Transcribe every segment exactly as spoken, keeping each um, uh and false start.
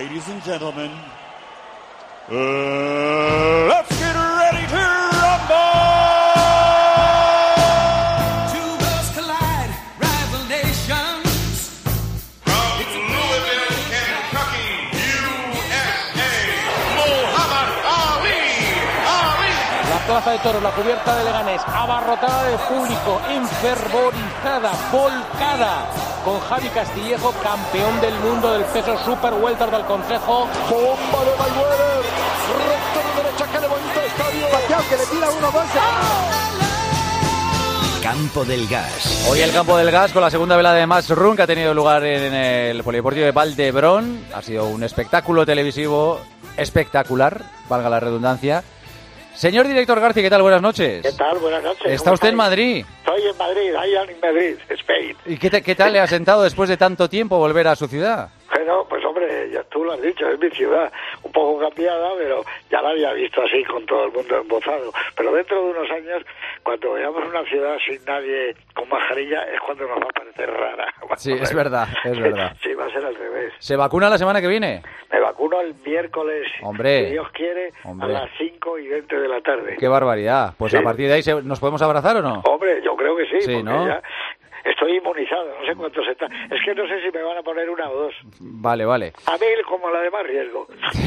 Ladies and gentlemen, uh, let's get ready to rumble! Two worlds collide, rival nations. From Louisville, Kentucky, U S A, Muhammad Ali. Ali. La plaza de toros, la cubierta de Leganés, abarrotada de público, enfervorizada, volcada, con Javi Castillejo, campeón del mundo del peso super welter del Consejo. Bomba de Mayweather, recto de derecha que levanta estadio. Pacquiao que le tira uno, dos. Campo del Gas. Hoy el Campo del Gas con la segunda velada de Match Run que ha tenido lugar en el Polideportivo de Valdebrón. Ha sido un espectáculo televisivo espectacular, valga la redundancia. Señor director García, ¿qué tal? Buenas noches. ¿Qué tal? Buenas noches. ¿Está usted en Madrid? Estoy en Madrid, ahí en Madrid, Spain. ¿Y qué, te, qué tal le ha sentado después de tanto tiempo volver a su ciudad? Bueno, pues hombre, ya tú lo has dicho, es mi ciudad, un poco cambiada, pero ya la había visto así con todo el mundo embozado. Pero dentro de unos años, cuando veamos una ciudad sin nadie con mascarilla, es cuando nos va a parecer rara. Sí, es verdad, es verdad. Sí, va a ser al revés. ¿Se vacuna la semana que viene? Me vacuno el miércoles, hombre, si Dios quiere, hombre. a las cinco y veinte de la tarde. ¡Qué barbaridad! Pues sí. A partir de ahí, ¿nos podemos abrazar o no? Hombre, yo creo que sí, sí, porque ¿no? ya estoy inmunizado, no sé cuántos están. Es que no sé si me van a poner una o dos. Vale, vale. A mí como la de más riesgo.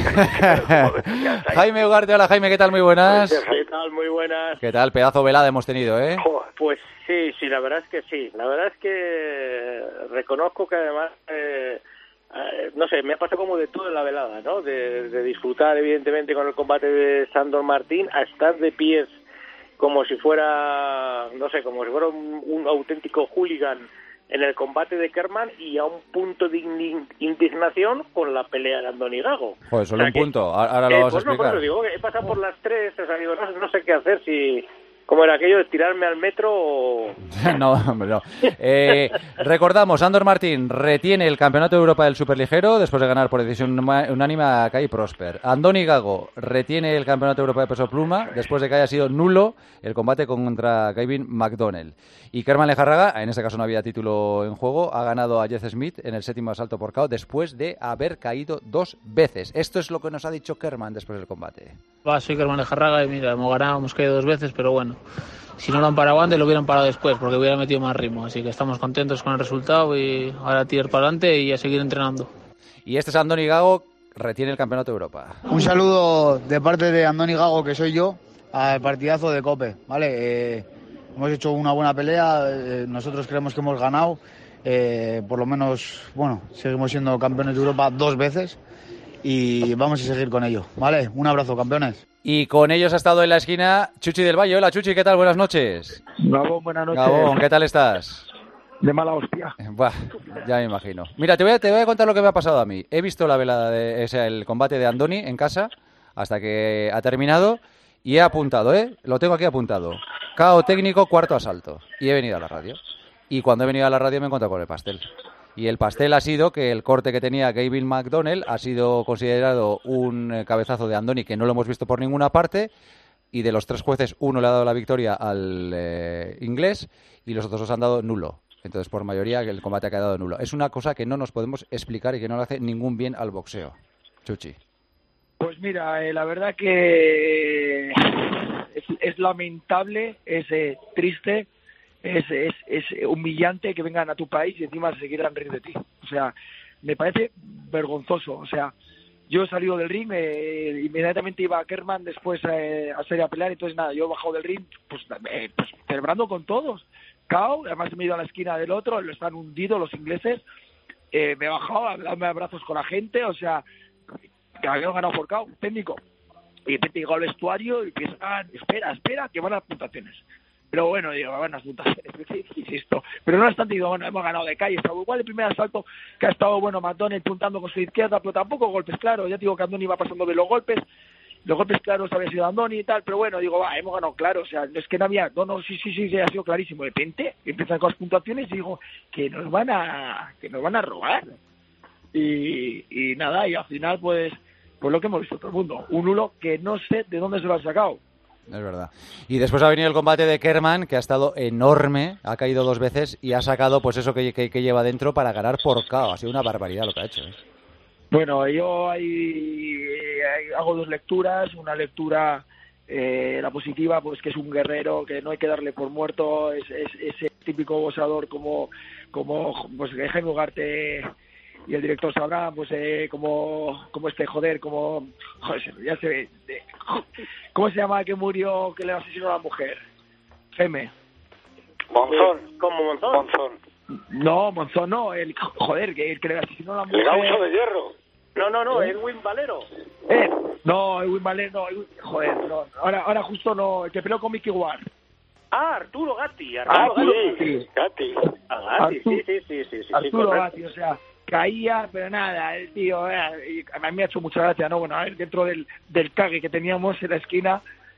Jaime Ugarte, hola Jaime, ¿qué tal? Muy buenas. ¿Qué tal? Muy buenas. ¿Qué tal? Pedazo velada hemos tenido, ¿eh? Pues sí, sí, la verdad es que sí. La verdad es que reconozco que además, eh, eh, no sé, me ha pasado como de todo en la velada, ¿no? De, de disfrutar evidentemente con el combate de Sandor Martín, a estar de pies como si fuera, no sé, como si fuera un, un auténtico hooligan en el combate de Kerman y a un punto de indignación con la pelea de Andoni Gago. Joder, solo o sea un que, punto, ahora lo eh, vas pues a explicar. No, pues digo, he pasado por las tres, o sea, digo, no, no sé qué hacer, si... ¿Cómo era aquello de tirarme al metro o...? No, hombre, no. Eh, recordamos, Sandor Martín retiene el Campeonato de Europa del Superligero después de ganar por decisión unánime a Kai Prosper. Andoni Gago retiene el Campeonato de Europa de Peso Pluma después de que haya sido nulo el combate contra Kevin McDonnell. Y Kerman Lejarraga, en este caso no había título en juego, ha ganado a Jeff Smith en el séptimo asalto por K O después de haber caído dos veces. Esto es lo que nos ha dicho Kerman después del combate. Va, soy Kerman Lejarraga y mira, hemos ganado, hemos caído dos veces, pero bueno. Si no lo han parado antes, lo hubieran parado después, porque hubiera metido más ritmo. Así que estamos contentos con el resultado y ahora tirar para adelante y a seguir entrenando. Y este es Andoni Gago, retiene el Campeonato de Europa. Un saludo de parte de Andoni Gago, que soy yo, al partidazo de Cope, ¿vale? Eh, hemos hecho una buena pelea, eh, nosotros creemos que hemos ganado, eh, por lo menos, bueno, seguimos siendo campeones de Europa dos veces y vamos a seguir con ello, ¿vale? Un abrazo, campeones. Y con ellos ha estado en la esquina Chuchi del Valle. Hola Chuchi, ¿qué tal? Buenas noches. Gabón, buenas noches. Gabón, ¿qué tal estás? De mala hostia. Buah, ya me imagino. Mira, te voy, a, te voy a contar lo que me ha pasado a mí. He visto la velada, de, o sea, el combate de Andoni en casa hasta que ha terminado y he apuntado, ¿eh? Lo tengo aquí apuntado. K O técnico, cuarto asalto. Y he venido a la radio. Y cuando he venido a la radio me he encontrado con el pastel. Y el pastel ha sido que el corte que tenía Kevin McDonnell ha sido considerado un cabezazo de Andoni que no lo hemos visto por ninguna parte, y de los tres jueces uno le ha dado la victoria al eh, inglés y los otros dos han dado nulo. Entonces por mayoría el combate ha quedado nulo. Es una cosa que no nos podemos explicar y que no le hace ningún bien al boxeo. Chuchi. Pues mira, eh, la verdad que es, es lamentable, es eh, triste. Es, es, es humillante que vengan a tu país y encima se quieran reír de ti. O sea, me parece vergonzoso. O sea, yo he salido del ring, eh, inmediatamente iba a Kerman después eh, a salir a pelear, entonces nada, yo he bajado del ring pues, eh, pues celebrando con todos. K O, además me he ido a la esquina del otro, lo están hundidos los ingleses, eh, me he bajado a darme abrazos con la gente, o sea, que habíamos ganado por K O, técnico. Y de repente llego al vestuario y empiezan, espera, espera, que van a las puntuaciones. Pero bueno, digo, van las puntuaciones, insisto. Pero no obstante, digo, bueno, hemos ganado de calle. Estaba igual el primer asalto que ha estado, bueno, McDonnell puntando con su izquierda, pero tampoco golpes claros. Ya digo que Andoni iba pasando de los golpes. Los golpes claros había sido Andoni y tal, pero bueno, digo, va, hemos ganado claro. O sea, no es que no había, no, no, sí, sí, sí, sí, ha sido clarísimo. De repente empiezan con las puntuaciones y digo, que nos van a, que nos van a robar. Y, y nada, y al final, pues, pues lo que hemos visto todo el mundo. Un nulo que no sé de dónde se lo ha sacado. Es verdad. Y después ha venido el combate de Kerman, que ha estado enorme, ha caído dos veces y ha sacado pues eso que, que, que lleva dentro para ganar por K O. Ha sido una barbaridad lo que ha hecho, ¿eh? Bueno, yo ahí, ahí hago dos lecturas. Una lectura, eh, la positiva, pues que es un guerrero, que no hay que darle por muerto. Es, es, ese típico boxeador como, como pues, Jaime Ugarte y el director sabrá, pues eh, como, como este joder, como, joder, ya se ve, de, ¿cómo se llama que murió, que le asesinó a la mujer? Geme. Monzón. ¿Cómo Monzón? Monzón. No, Monzón no, el joder, que el que le asesinó a la mujer. El gaucho de hierro. No, no, no, Edwin Valero. Eh, no, Edwin Valero, no, Edwin, joder, no, ahora, ahora justo no, el que peleó con Mickey Ward. Ah, Arturo Gatti, Arturo Arturo Gatti. Gatti. Ah, Gatti, sí, sí, sí, sí, sí. Arturo sí, Gatti, o sea, caía, pero nada, el tío, eh, y a mí me ha hecho mucha gracia, ¿no? Bueno, a ver, dentro del, del cague que teníamos en la esquina,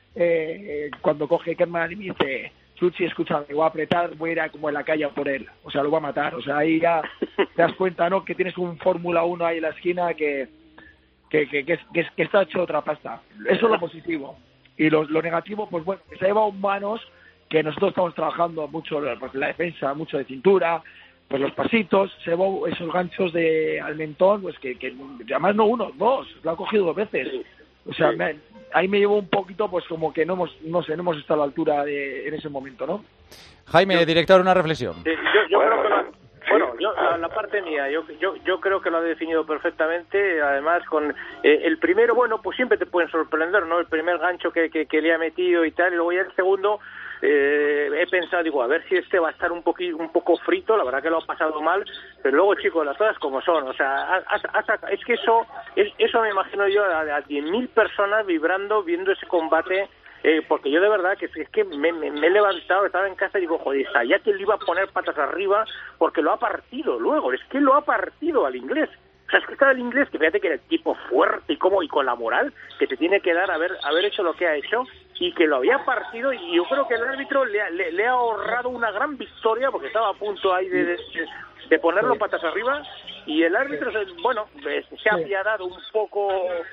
eh, cuando coge Kerman y me dice, Chuchi, escúchame, voy a apretar, voy a ir a, como en la calle a por él, o sea, lo voy a matar, o sea, ahí ya te das cuenta, ¿no? Que tienes un Fórmula uno ahí en la esquina que, que, que, que, que, que está hecho otra pasta. Eso es lo positivo. Y lo, lo negativo, pues bueno, que se ha llevado manos que nosotros estamos trabajando mucho, pues la defensa, mucho de cintura, pues los pasitos, se llevó esos ganchos de al mentón, pues que, que además no uno, dos, lo ha cogido dos veces. O sea, me, ahí me llevó un poquito, pues como que no hemos, no sé, no hemos estado a la altura de, en ese momento, ¿no? Jaime, yo, director, una reflexión. Sí, yo, yo bueno, creo que lo, bueno, yo, la, la parte mía, yo, yo, yo creo que lo ha definido perfectamente, además con eh, el primero, bueno, pues siempre te pueden sorprender, ¿no? El primer gancho que, que, que le ha metido y tal, y luego ya el segundo, eh, he pensado, digo, a ver si este va a estar un poquito, un poco frito, la verdad que lo ha pasado mal, pero luego, chicos, las cosas como son, o sea, ha, ha, ha, es que eso, es, eso me imagino yo a, a diez mil personas vibrando, viendo ese combate. Eh, porque yo de verdad que es que me, me, me he levantado, estaba en casa y digo, joder, ya que le iba a poner patas arriba porque lo ha partido luego, es que lo ha partido al inglés. O sea, es que estaba el inglés, que fíjate que era el tipo fuerte y como y con la moral que te tiene que dar haber haber hecho lo que ha hecho y que lo había partido, y yo creo que el árbitro le ha, le, le ha ahorrado una gran victoria porque estaba a punto ahí de, de, de ponerlo patas arriba, y el árbitro, bueno, se ha apiadado un poco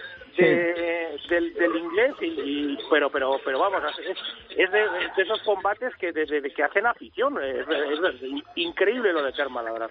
de, del, del inglés y, y pero pero pero vamos, es, es de, de esos combates que de, de, que hacen afición. Es, es, es increíble lo de Kerman, la verdad.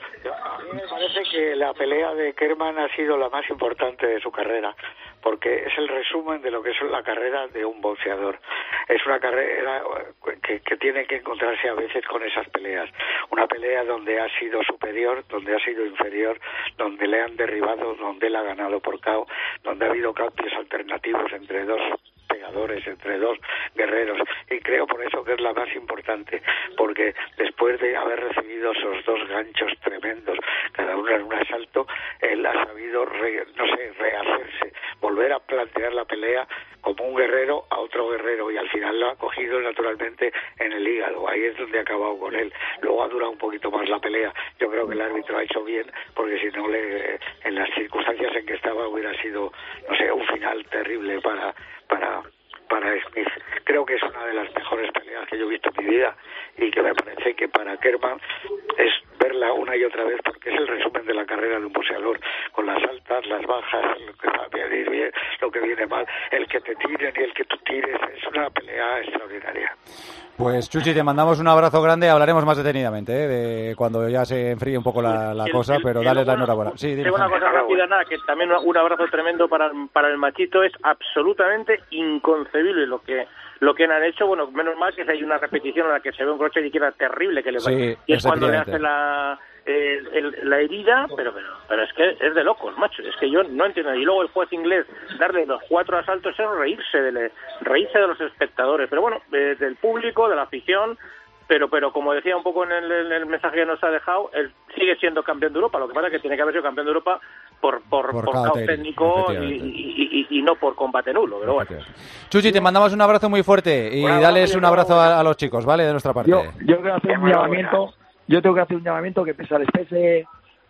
A mí me parece que la pelea de Kerman ha sido la más importante de su carrera, porque es el resumen de lo que es la carrera de un boxeador. Es una carrera que, que tiene que encontrarse a veces con esas peleas. Una pelea donde ha sido superior, donde ha sido inferior, donde le han derribado, donde él ha ganado por K O, donde ha habido cambios alternativos entre dos pegadores, entre dos guerreros, y creo por eso que es la más importante, porque después de haber recibido esos dos ganchos tremendos, cada uno en un asalto, él ha sabido, re, no sé, rehacerse, volver a plantear la pelea como un guerrero a otro guerrero, y al final lo ha cogido naturalmente en el hígado. Ahí es donde ha acabado con él. Luego ha durado un poquito más la pelea. Yo creo que el árbitro ha hecho bien, porque si no, le, en las circunstancias en que estaba, hubiera sido, no sé, un final terrible para para para Smith. Creo que es una de las mejores peleas que yo he visto en mi vida, y que me parece que para Kerman es verla una y otra vez, porque es el resumen de la carrera de un boxeador, con las altas, las bajas, lo que va a venir bien, lo que viene mal, el que te tiren y el que tú tires. Es una pelea extraordinaria. Pues Chuchi, te mandamos un abrazo grande, hablaremos más detenidamente, ¿eh? De cuando ya se enfríe un poco la, la cosa, el, pero dale la enhorabuena. Sí, dime, una cosa rápida, nada, que también un abrazo tremendo para, para el Machito. Es absolutamente inconcebible lo que lo que han hecho. Bueno, menos mal que hay una repetición en la que se ve un croche de izquierda terrible que le va, sí, y es cuando le hace la eh, el, la herida, pero, pero pero es que es de locos, macho, es que yo no entiendo. Y luego el juez inglés darle los cuatro asaltos es reírse de reírse de los espectadores, pero bueno, eh, del público, de la afición. Pero pero como decía un poco en el, en el mensaje que nos ha dejado, él sigue siendo campeón de Europa. Lo que pasa es que tiene que haber sido campeón de Europa por por, por, por caos técnico y, y, y, y no por combate nulo. Pero bueno. Chuchi, te mandamos un abrazo muy fuerte y bueno, dales un abrazo a, a los chicos, ¿vale? De nuestra parte. Yo, yo tengo que hacer un llamamiento, yo tengo que hacer un llamamiento que pese al especie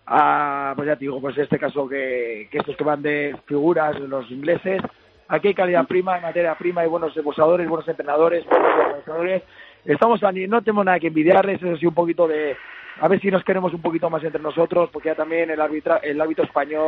a, pues ya te digo, pues en este caso que, que estos que van de figuras, los ingleses, aquí hay calidad prima, en materia prima, hay buenos boxeadores, buenos entrenadores, buenos organizadores. Estamos a, no tenemos nada que envidiarles, eso sí, un poquito de, a ver si nos queremos un poquito más entre nosotros, porque ya también el árbitro, el árbitro español,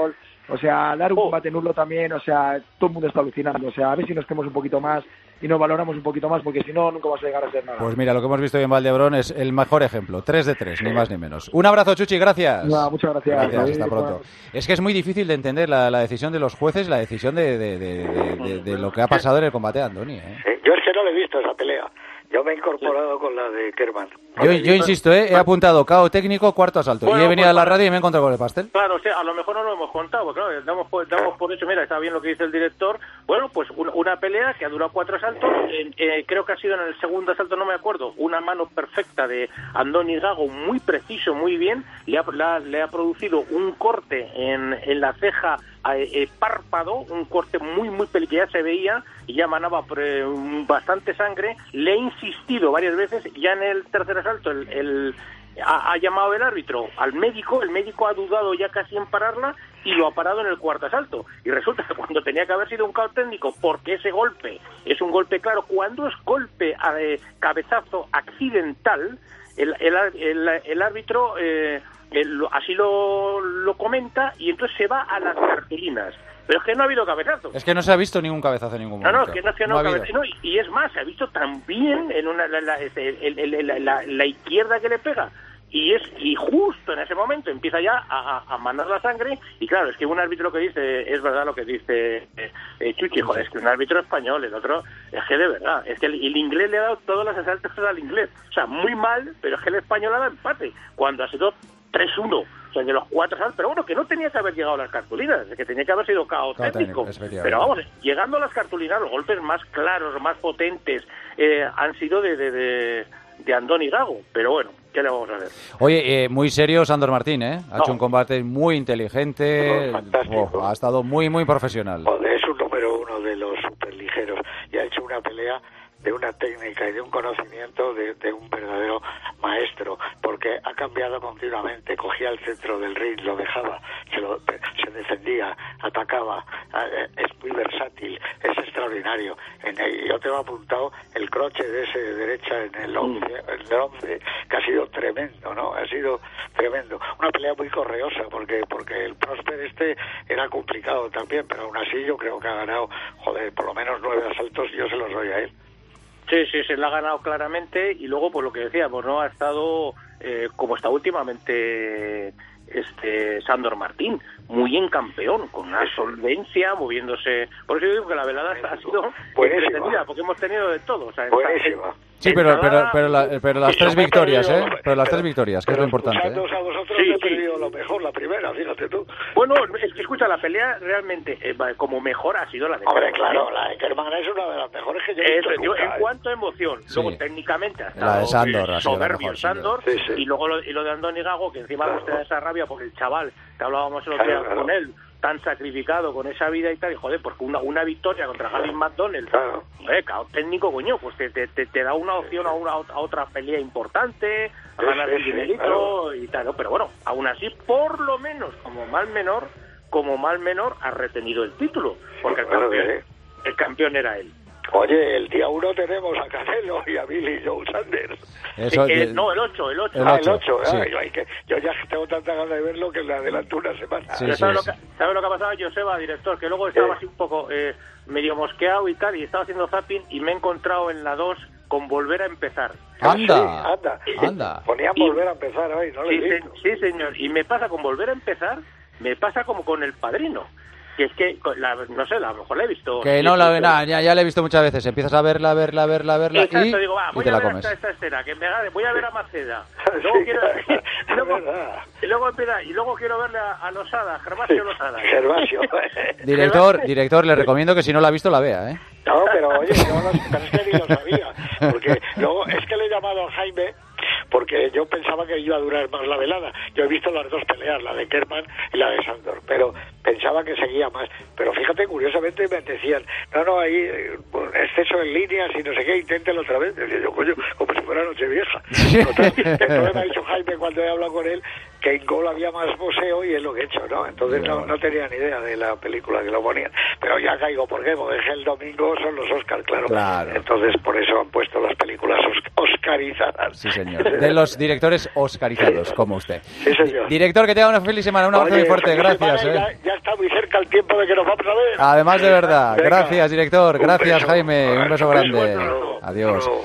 O sea, dar un Oh. combate nulo también, o sea, todo el mundo está alucinando. O sea, a ver si nos queremos un poquito más y nos valoramos un poquito más, porque si no, nunca vas a llegar a ser nada. Pues mira, lo que hemos visto hoy en Valdebrón es el mejor ejemplo. tres de tres, ni más ni menos. Un abrazo, Chuchi, gracias. No, muchas gracias. Gracias, David, hasta pronto. bueno. Es que es muy difícil de entender la, la decisión de los jueces, la decisión de, de, de, de, de, de lo que ha pasado en el combate de Andoni, ¿eh? Sí, yo es que no le he visto esa pelea. Yo me he incorporado con la de Kerman. Yo, yo insisto, ¿eh? He apuntado K O técnico, cuarto asalto. Bueno, y he venido pues, a la radio y me he encontrado con el pastel. Claro, o sea, a lo mejor no lo hemos contado, porque claro, damos por, damos por hecho, mira, está bien lo que dice el director. Bueno, pues una, una pelea que ha durado cuatro asaltos, eh, eh, creo que ha sido en el segundo asalto, no me acuerdo, una mano perfecta de Andoni Gago, muy preciso, muy bien, le ha, la, le ha producido un corte en, en la ceja eh, eh, párpado, un corte muy, muy peligroso, que ya se veía y ya manaba pre, bastante sangre. Le he insistido varias veces, ya en el tercer asalto, el... el Ha, ha llamado el árbitro al médico, el médico ha dudado ya casi en pararla y lo ha parado en el cuarto asalto. Y resulta que cuando tenía que haber sido un K O técnico, porque ese golpe es un golpe claro, cuando es golpe de cabezazo accidental, el, el, el, el árbitro eh, el, así lo, lo comenta y entonces se va a las cartulinas. Pero es que no ha habido cabezazo. Es que no se ha visto ningún cabezazo en ningún No, momento. no, que no, que no, No ha cabezazo, no, y, y es más, se ha visto también en una, la, la, el, el, el, la, la, la izquierda que le pega. Y es y justo en ese momento empieza ya a, a, a manar la sangre. Y claro, es que un árbitro lo que dice, es verdad lo que dice eh, eh, Chuchi, joder, es que un árbitro español, el otro, es que de verdad, es que el, el inglés le ha dado todos los asaltos al inglés. O sea, muy mal, pero es que el español ha dado empate, cuando ha sido tres uno. O sea, de los cuatro asaltos, pero bueno, que no tenía que haber llegado a las cartulinas, es que tenía que haber sido K O técnico. Pero vamos, llegando a las cartulinas, los golpes más claros, más potentes, eh, han sido de, de, de, de Andoni Gago. Pero bueno, ¿qué le vamos a hacer? Oye, eh, muy serio Sandor Martín, ¿eh? Ha No. hecho un combate muy inteligente, Fantástico. oh, ha estado muy, muy profesional. Joder, es un número uno de los superligeros y ha hecho una pelea de una técnica y de un conocimiento de, de un verdadero maestro, porque ha cambiado continuamente, cogía el centro del ring, lo dejaba, se, lo, se defendía, atacaba, es muy versátil, es extraordinario. En el, yo tengo apuntado el croche de ese de derecha en el once, en el once, que ha sido tremendo, ¿no? Ha sido tremendo. Una pelea muy correosa, porque porque el Prosper este era complicado también, pero aún así yo creo que ha ganado, joder, por lo menos nueve asaltos, yo se los doy a él. Sí, sí, se la ha ganado claramente y luego, pues lo que decíamos, ¿no? Ha estado, eh, como está últimamente este Sandor Martín, muy en campeón, con una solvencia, moviéndose. Por eso yo digo que la velada ha sido Buenísima. entretenida, porque hemos tenido de todo. O sea, Buenísima. Sí, pero, pero, entrada- pero, la- pero las Sí, tres no, victorias, ¿eh? pero- Pero las tres victorias, que es lo importante, ¿eh? Escuchándoos a vosotros Sí, he sí. perdido lo mejor, la primera, fíjate tú. Bueno, es que escucha, la pelea realmente, eh, va, como mejor ha sido la de Hombre, Kerman, claro, ¿eh? la de Kerman es una de las mejores que yo he Eso, visto yo, nunca, en ¿eh? cuanto a emoción, luego Sí. técnicamente ha La de estado Sandor eh, ha sido la soberbio mejor, sin Sandor, duda. Sí, sí. y luego lo, y lo de Andoni Gago, que encima nos te da esa rabia porque el chaval, que hablábamos el otro Claro, día claro. con él, tan sacrificado con esa vida y tal, y joder, porque una, una victoria contra Gavin McDonnell, Claro. joder, K O técnico, coño, pues te, te, te, te da una opción a, una, a otra pelea importante, a Sí, ganar sí, un sí, dinerito claro. y tal, ¿no? Pero bueno, aún así, por lo menos, como mal menor, como mal menor, ha retenido el título, porque el Claro que campeón, el campeón era él. Oye, el día uno tenemos a Canelo y a Billy Joe Sanders. Eso, Eh, eh, de- no, el ocho, el ocho. El ah, ocho, el ocho, sí. ay, ay, que yo ya tengo tanta ganas de verlo que le adelanto una semana. Sí, Pero sí, ¿sabes, sí. lo que, ¿Sabes lo que ha pasado, Joseba, director? Que luego estaba así un poco eh, medio mosqueado y tal, y estaba haciendo zapping y me he encontrado en la dos con Volver a Empezar. Anda, Sí, anda. anda. Ponían Y- volver a empezar hoy, no lo he Sí, se- visto. sí, señor. Y me pasa con Volver a Empezar, me pasa como con El Padrino. Que es que, con la- no sé, a lo mejor la he visto. Que no la ve nada, ya, ya la he visto muchas veces. Empiezas a verla, verla, verla, verla Exacto, y, digo, va, y voy te a la ver comes. esta, esta escena, que me haga- voy a ver a Maceda. Luego Sí, quiero, y, luego, es verdad. y luego empieza, y luego quiero verle a, a Losada, Gervasio Losada. Gervasio. Director, director, le recomiendo que si no la ha visto la vea, ¿eh? No, pero oye, yo no, pero es que ni lo sabía. Porque luego es que le he llamado a Jaime porque yo pensaba que iba a durar más la velada. Yo he visto las dos peleas, la de Kerman y la de Sandor, pero pensaba que seguía más. Pero fíjate, curiosamente me decían, no, no, ahí eh, exceso en líneas y no sé qué, inténtelo otra vez. Decía yo, coño, como si fuera Nochevieja. Total, entonces me ha dicho Jaime cuando he hablado con él que en Gol había más boxeo y es lo que he hecho, ¿no? Entonces no, no tenía ni idea de la película que lo ponían. Pero ya caigo, ¿por qué? Porque es que el domingo son los Oscars, claro. Claro. Entonces por eso han puesto las películas os- oscarizadas. Sí, señor. De los directores oscarizados, como usted. Sí, señor. Director, que tenga una feliz semana. Un abrazo Oye, muy fuerte. feliz Gracias, semana, ¿eh? Ya, ya está muy cerca el tiempo de que nos vamos a ver. Además de verdad. Venga. Gracias, director. Un Gracias, beso. Jaime. Un beso Un beso, grande. hasta luego. Adiós. Hasta luego.